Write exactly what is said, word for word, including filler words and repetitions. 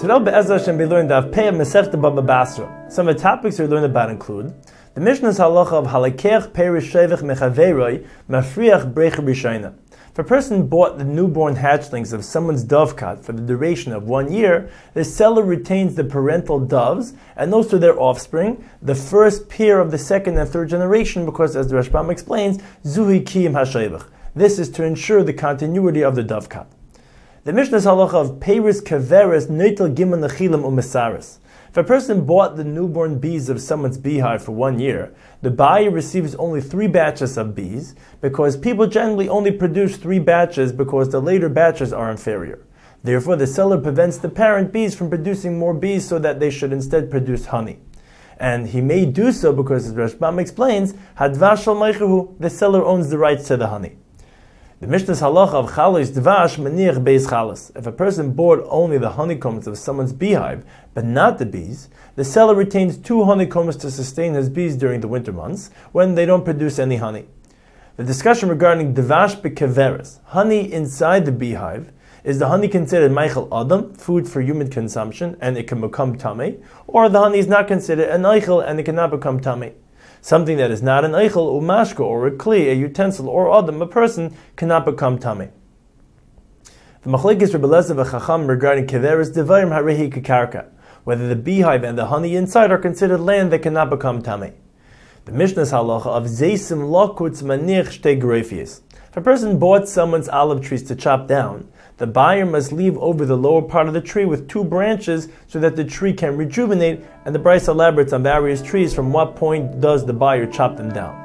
Today, Be'ezras Hashem, we learned Daf Pei of Masechta Baba Basra. Some of the topics we learned about include the Mishnah's halacha of halakech perish shevich mechaveiroi mafriach brecha rishayna. If a person bought the newborn hatchlings of someone's dovecat for the duration of one year, the seller retains the parental doves and those to their offspring, the first pair of the second and third generation, because as the Rashbam explains, zuhi kiyim hashevich. This is to ensure the continuity of the dovecat. The Mishnah's halacha of Peiris Kaveris Neitel Gimel Nechilim Umesaris. If a person bought the newborn bees of someone's beehive for one year, the buyer receives only three batches of bees, because people generally only produce three batches because the later batches are inferior. Therefore, the seller prevents the parent bees from producing more bees so that they should instead produce honey. And he may do so because, as Rashbam explains, Hadvash al Meichehu, the seller owns the rights to the honey. The Mishnah's halacha of chalos dvash maniach beis chalos. If a person bought only the honeycombs of someone's beehive, but not the bees, the seller retains two honeycombs to sustain his bees during the winter months, when they don't produce any honey. The discussion regarding dvash bekeveres, honey inside the beehive, is the honey considered meichel adam, food for human consumption, and it can become tamei, or the honey is not considered an eichel and it cannot become tamei. Something that is not an eichel, umashka, or a kli, a utensil, or adam, a person, cannot become tamei. The machlekes Rebbe Eliezer v'Chacham regarding keveres devarim harehi kakarka, whether the beehive and the honey inside are considered land that cannot become tamei. The Mishnah's halacha of zeisim lakutz manich shtei grefies. If a person bought someone's olive trees to chop down, the buyer must leave over the lower part of the tree with two branches so that the tree can rejuvenate, and the Braisa elaborates on various trees from what point does the buyer chop them down.